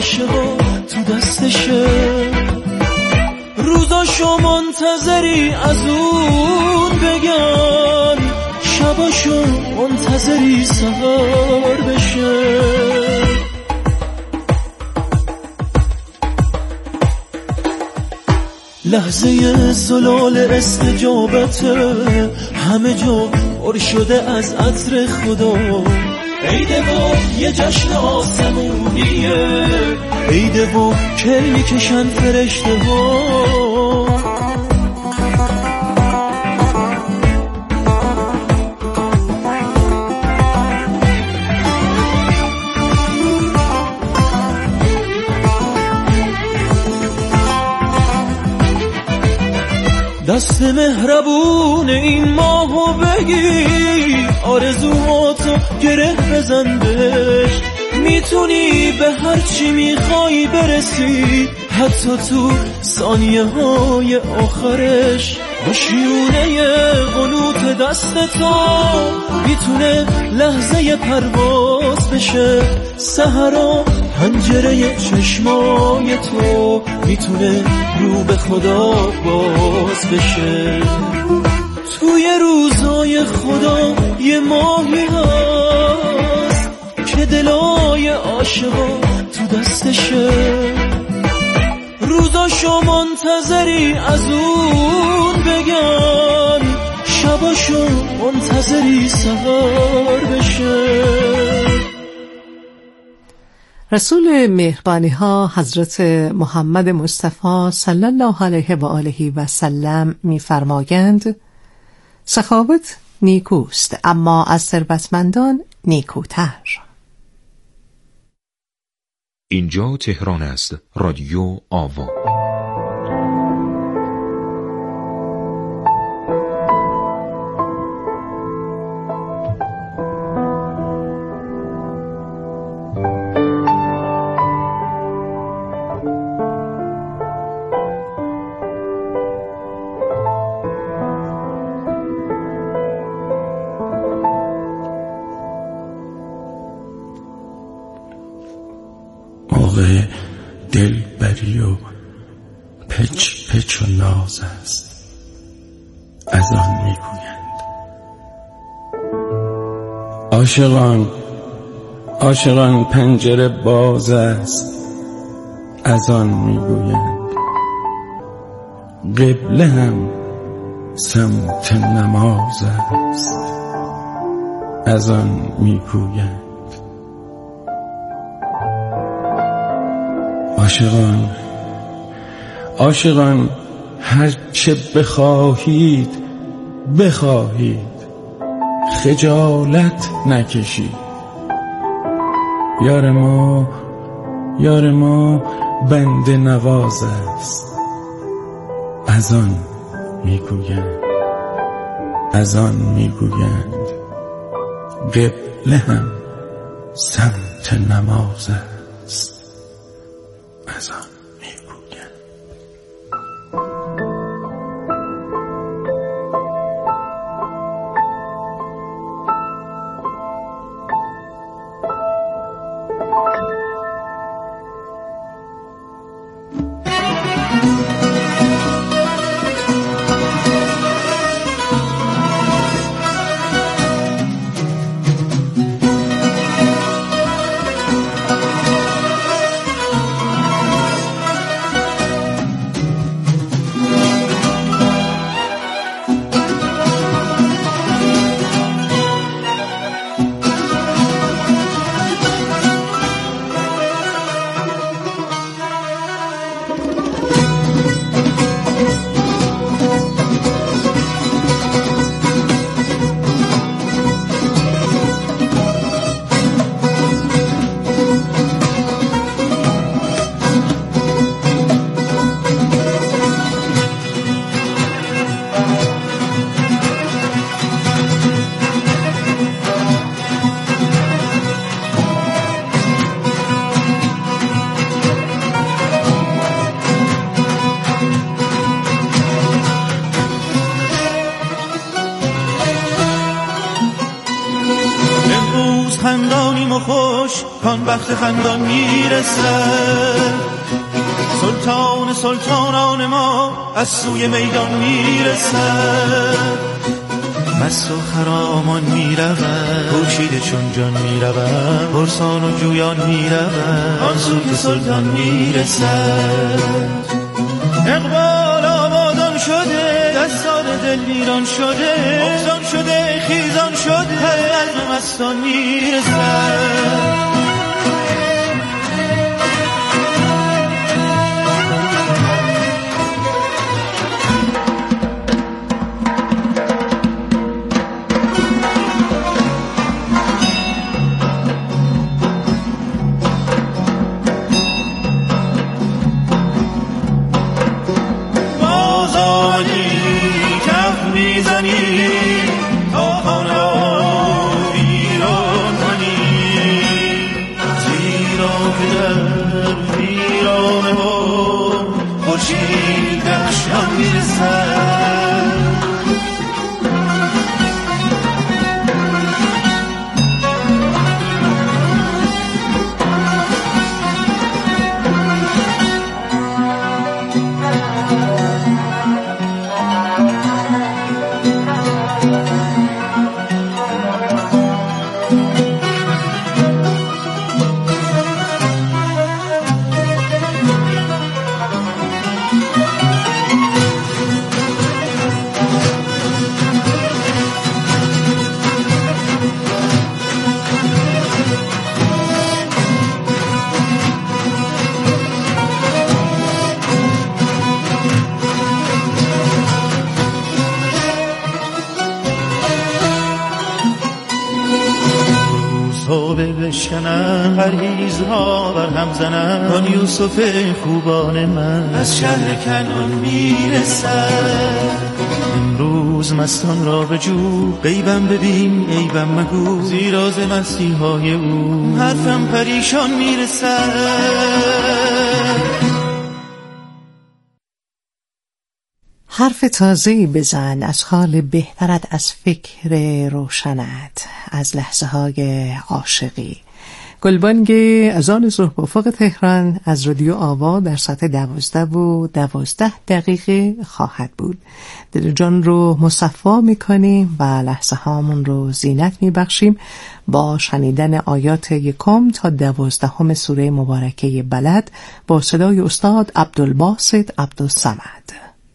عاشقا تو دستشه، روزاشو منتظری از اون بگن، شباشو منتظری سهر بشه. لحظه زلال استجابته، همه جا پر شده از عطر خدا. عیده و یه جشن آسمونیه، عیده و کل میکشن فرشته ها. دست مهربون این ماهو بگیر، آرزوهاتو گره بزن بهش. میتونی به هر چی میخوای برسی، حتی تو ثانیه های آخرش. با شیونه قنوت دست تو میتونه لحظه پرواز بشه. سحرا پنجره چشمای تو میتونه رو به خدا باز بشه. توی روزای خدا یه ماهی هست که دلای عاشقا تو دستشه، روزاشو منتظری از اون بگن، شباشو منتظری سهر بشه. رسول مهربانی ها حضرت محمد مصطفی صلی الله علیه و آله و سلم می‌فرمایند سخاوت نیکوست، اما از ثروتمندان نیکوتر. اینجا تهران است. رادیو آوا. موقع دلبری و پچ پچ و ناز است، از آن میگویند. عاشقان پنجره باز است، از آن میگویند. قبله هم سمت نماز است، از آن میگویند. عاشقان هر چه بخواهید خجالت نکشید. یار ما بنده نواز است، از آن میگویند. قبله هم سمت نماز است، از آن میگویند. صبحان وقت خندان میرسد، سلطان سلطانان ما از سوی میدان میرسد. مست و خرامان میرود، پوشیده چون جان میرود، پرسان و جویان میرود، آن سو که سلطان میرسد. اقبال آبادان شده، دستان دل ویران شده، بغضان شده، خیزان شده، عزم مستان میرسد. بشکنم پرهیزها بر هم زنم، آن یوسف خوبان من از شهر کنعان میرسد. امروز مستان را به جو، غیبم ببین عیبم مگو، زیرا ز مستی های او حرفم پریشان میرسد. حرف تازه‌ای بزن از حال بهترت، از فکر روشنت، از لحظه های عاشقی. گلبانگ اذان صبح افق تهران از رادیو آوا در ساعت 12:12 خواهد بود. دل جان رو مصفا میکنیم و لحظه هامون رو زینت میبخشیم با شنیدن آیات 1 تا 12 سوره مبارکه بلد با صدای استاد عبدالباسط عبدالصمد.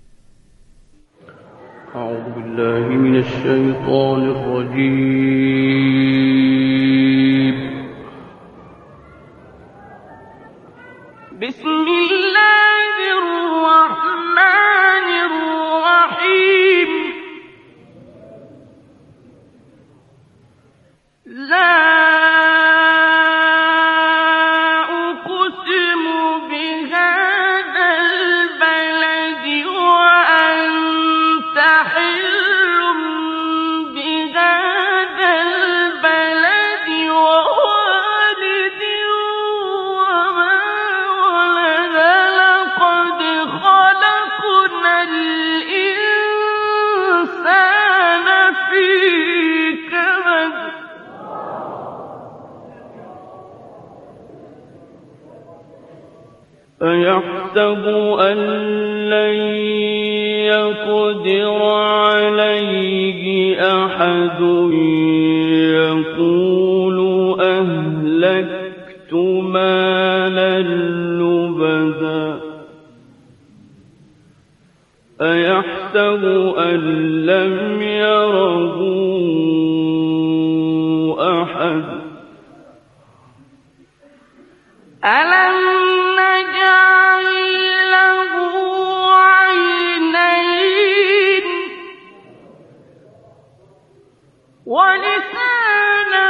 أعوذ بالله من الشيطان الرجيم. بسم الله الرحمن الرحيم. لا أيحسب أن لن يقدر عليه أحد، يقول أهلكت مالا لبدا. أيحسب أن لم يره أحد. ألم نجعل له عينين ولسانا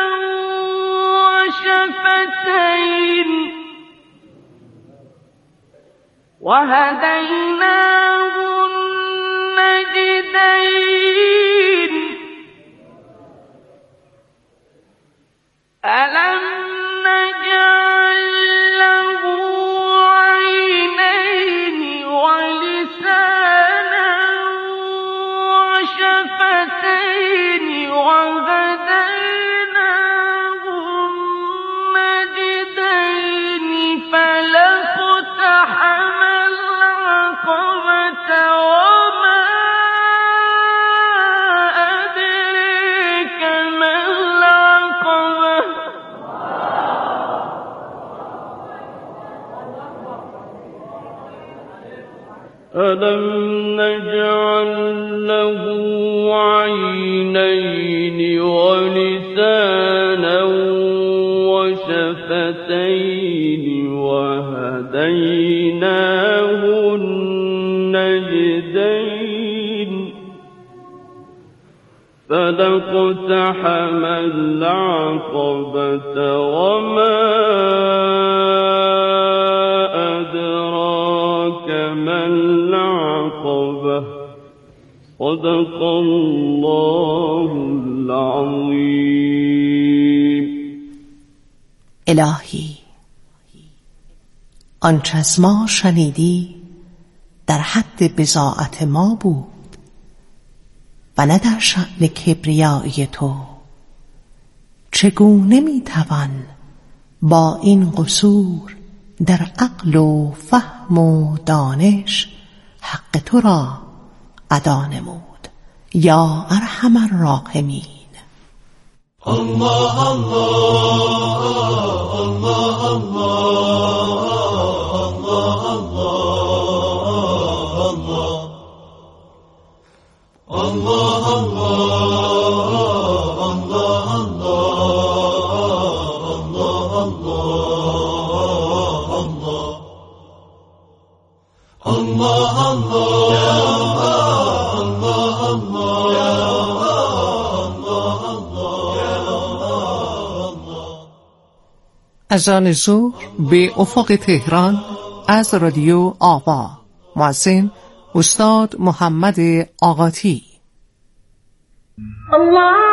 وشفتين وهديناه النجدين. ألم نجعل له عينين ولسانا وشفتين وهديناه النجدين. ألم نجعل له عينين ولسانا وشفتين وهديناه النجدين فلاقتحم العقبة وما أدراك ما العقبة صدق الله العظيم. الهی، آنچه از ما شنیدی در حد بضاعت ما بود و نه در شأن کبریایی تو. چگونه میتوان با این قصور در عقل و فهم و دانش حق تو را ادا نمود یا ارحم الراحمین. الله الله الله الله اذان ظهر به افق تهران از رادیو آوا. مؤذن استاد محمد آقاتی. الله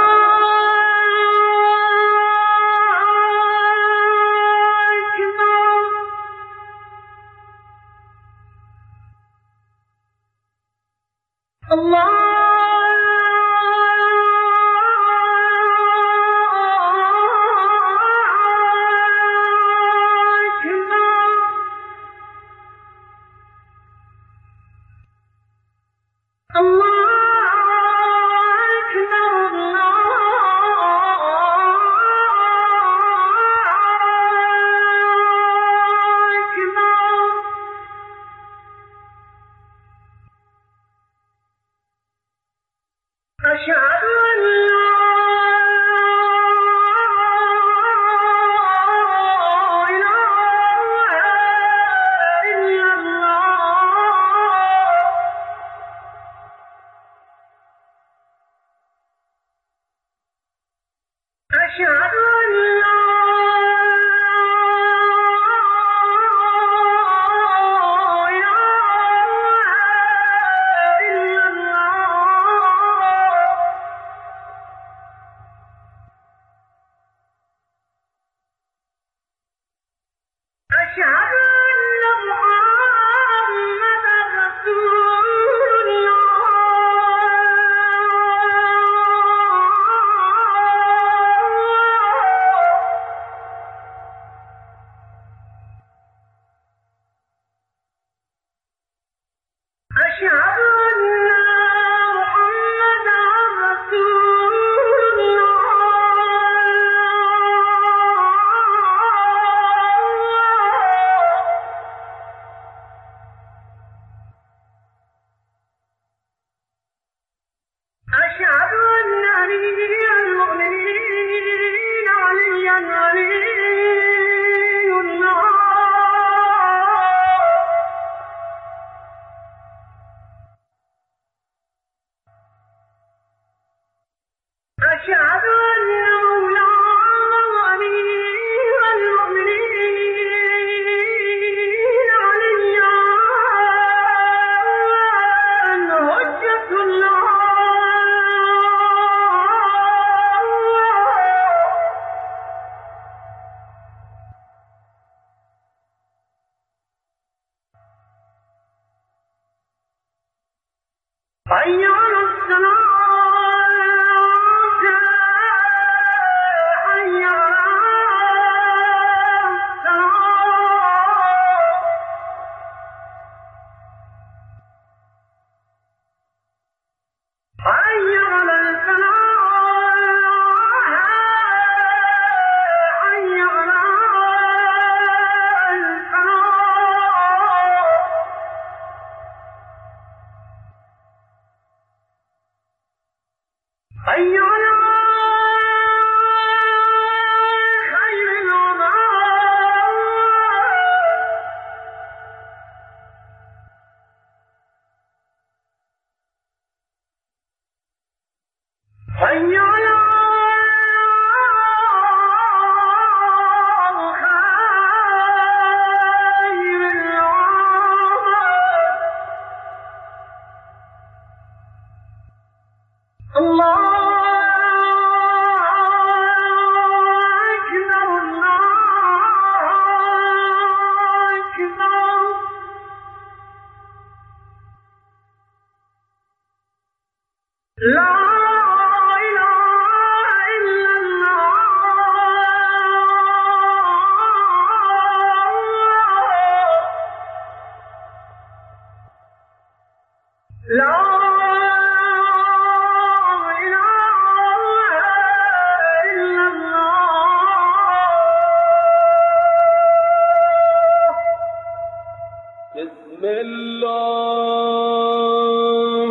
الله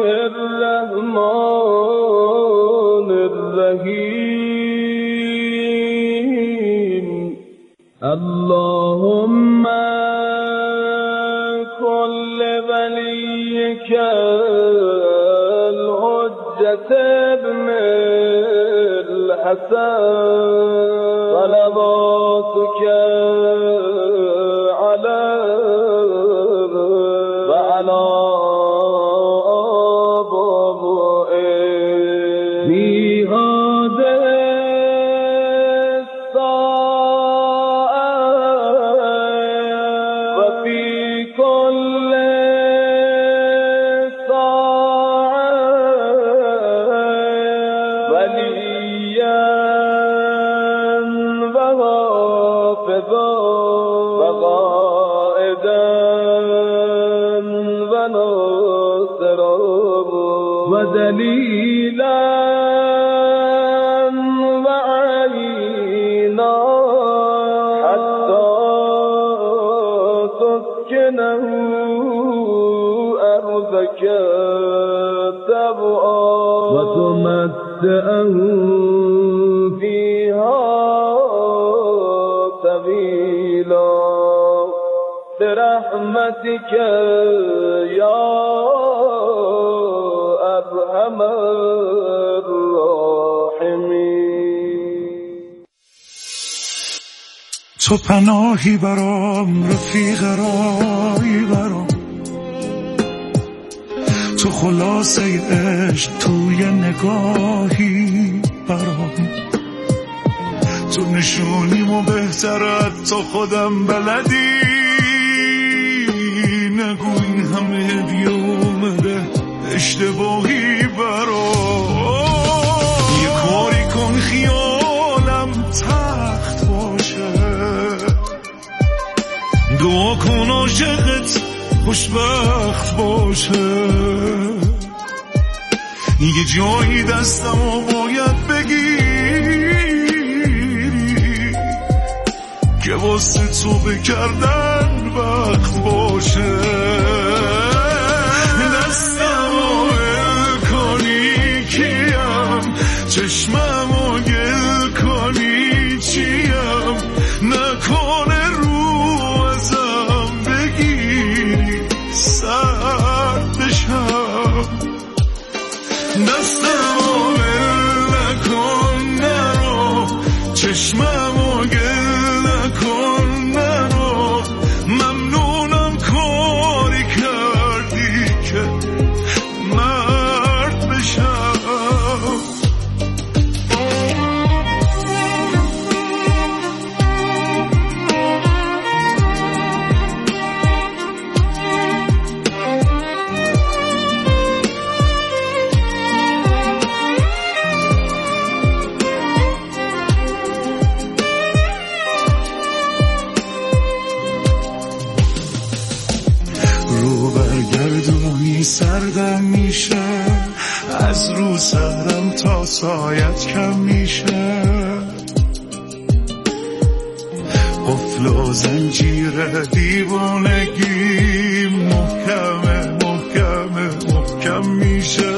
الرحمن الرحیم اللهم كل وليك الحجة ابن الحسن صلواتك دليلا وعينا حتى تسكنه أرضك تبعا وتمتعه فيها طويلا برحمتك يا ارحم الراحمین. تو پناهی برام، رفیق رایی برام، تو خلاصه عشق توی نگاهی برام، تو نشونیمو بهترت تا خودم بلدی، نگو این همه هدیه اومده اشتباهی برام. یه کاری کن خیالم تخت باشه، دعا کن عاشقت خوشبخت باشه، یه جایی دستمو باید بگیری که واسه تو بکردن وقت باشه، چشممو گل کنی چیم، نکنه رو ازم بگیری سرد بشم، دستمو بل نکن نرو، چشممو گل نکن نرو، ممنونم کاری کردی که مرد بشم. سردم میشه از رو سرم تا سایت کم میشه، قفل و زنجیر دیوانگی محکمه محکمه محکم میشه،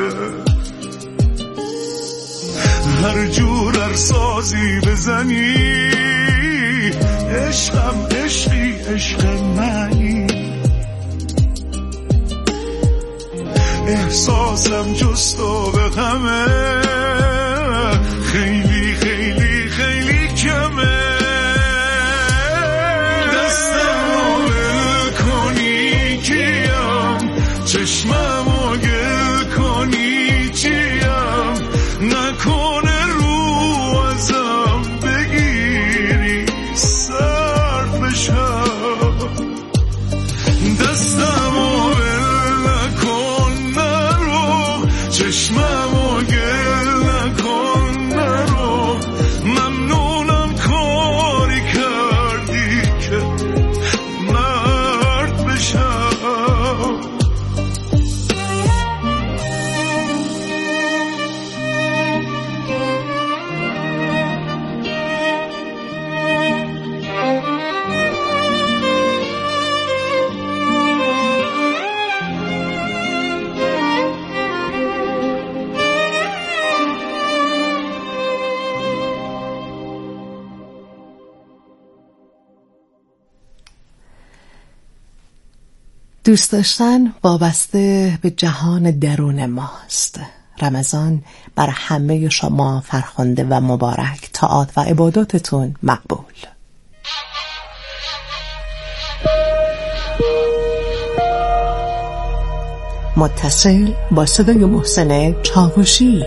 هر جور ارسازی بزنی عشقم عشقی عشق منی، احساسم جست و به غمه خیلی خیلی خیلی کمه، دستمو بل کنی کیم، چشممو گل کنی چیم، نکنه رو ازم بگیری سرد بشم، دستمو بل نکن نرو، چشممو گل دوست داشتن وابسته به جهان درون ماست. رمضان بر همه شما فرخنده و مبارک. طاعات و عباداتتون مقبول. متصل با صدای محسن چاوشی.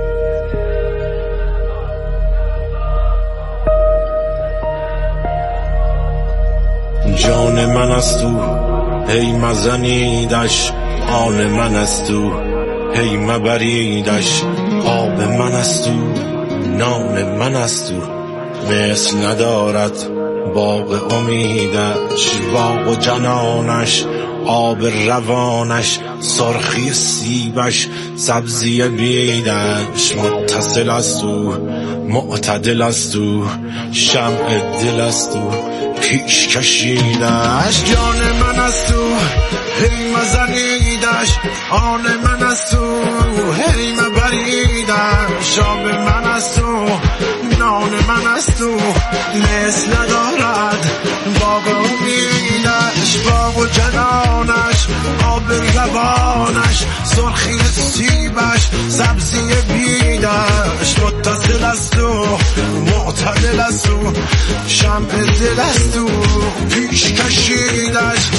جان من است تو هی مزنیدش، آن من است تو هی مبریدش، آب من است تو نان من است تو، مثل ندارد باغ امیدش، باغ و جنانش آب روانش، سرخی سیبش سبزی بیدش، متصل است تو معتدل است تو، شمع دل است تو پیش کشیدش، جان من است تو هی مزنیدش، آن من است تو هی مبریدش، آب من است تو نان من است تو، مثل ندارد باغ امیدش، باغ و جنانش آب روانش، سرخی سیبش سبزی بیدش، متصل است تو معتدل است تو، شمع دل است تو پیش کشیدش.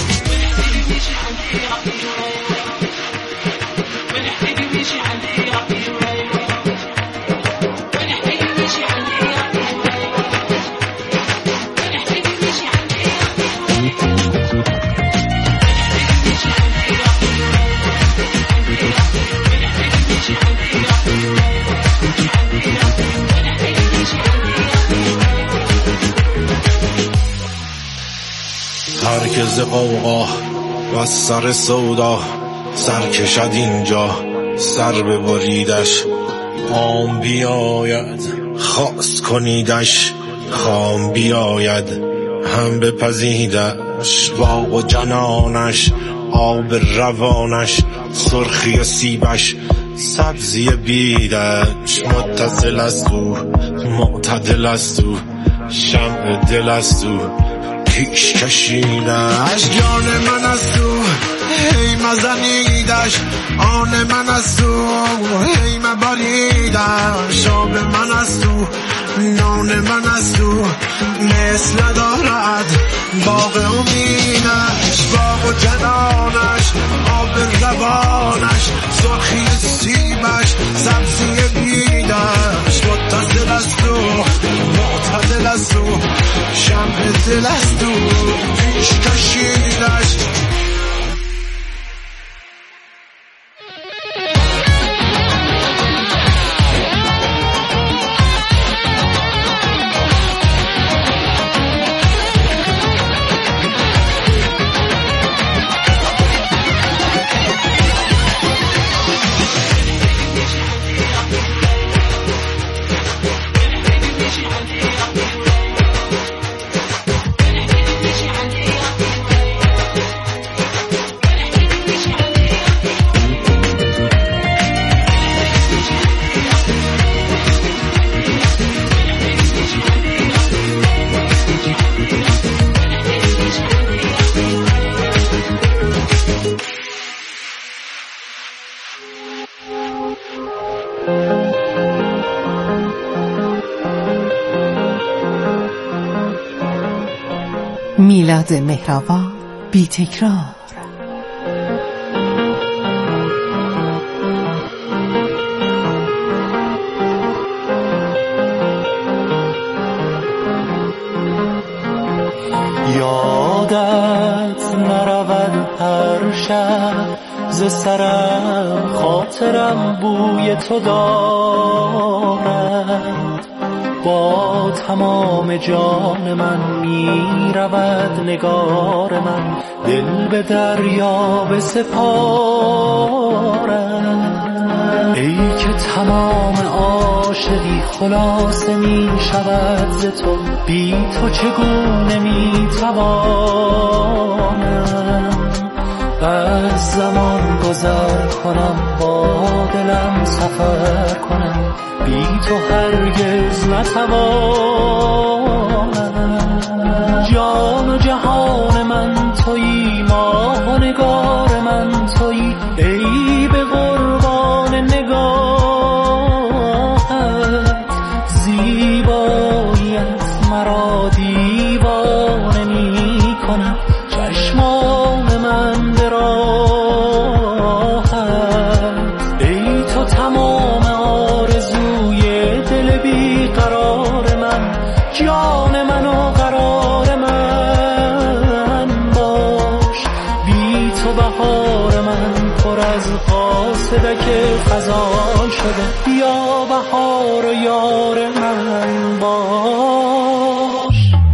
هرگز قوقا و سر سودا سر کشد اینجا، سر ببریدش، عام بیاید خواست کنیدش، خام بیاید هم بپزیدش، باغ و جنانش آب روانش، سرخی سیبش سبزی بیدش، متصل است تو معتدل است تو، شمع دل است تو پیش کشیدش، جان من است تو هی مزنیدش، آن من است تو هی مبریدش، آب من است تو نان من است تو، مثل ندارد باغ امیدش، باغ و جنانش آب روانش، سرخی سیبش سبزی بیدش، متصل است تو معتدل است تو، شمع دل است تو پیش کشیدش. میلاد مهرآوا بی تکرار. یادت نرود هر شب ز سرم، خاطرم بوی تو دارد، با تمام جان من می رود نگار من، دل به دریا بسپارد، ای که تمام عاشقی خلاصه می شود ز تو، بی تو چگونه می توانم از زمان گذر کنم، با دلم سفر کنم، بی تو هرگز نتوانم، جان و جهان من تویی، ماه و نگاه قاصدک خزان شده. یا بهار و یار من باش.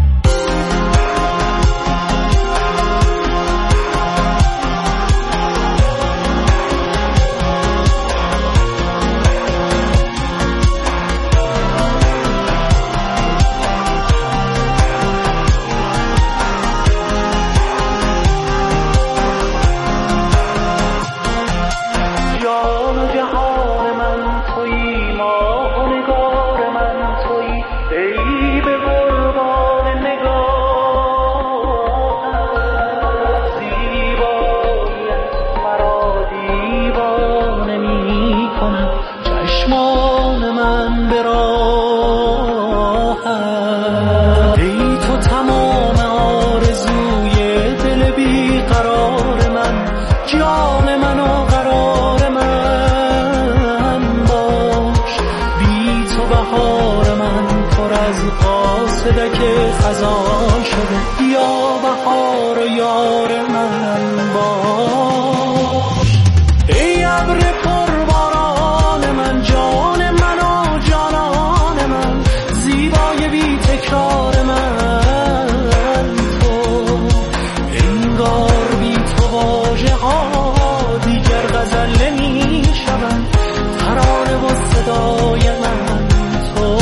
که خزان شده. یا بهار و یار من باش. ای ابر پرباران من، جان من و جانان من، زیبای بی تکرار من تو. انگار بی تو واژه ها دیگر غزل نمی شوند، ترانه و صدای من تو.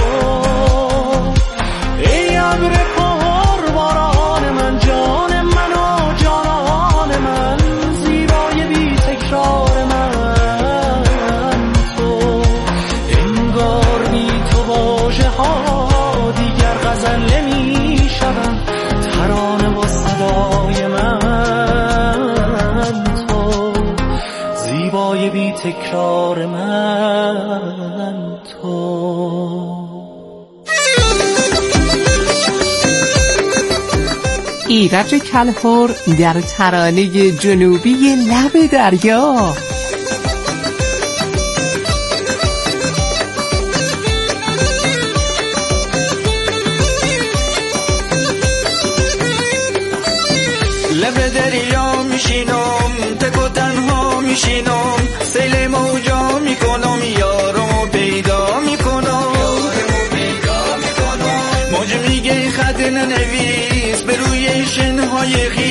ابر پرباران من، جان من و جانان من، زیبای بی تکرار من تو. انگار بی تو واژه ها دیگر غزل نمی شوند، ترانه و صدای من تو. زیبای بی تکرار من تو. ایرج کلهر در ترانه جنوبی لب دریا. لب دریا میشینم، تک و تنها میشینم، سیل موجا میکنم، یارمو پیدا میکنم. موج میگه خط ننویس، به روی شنهای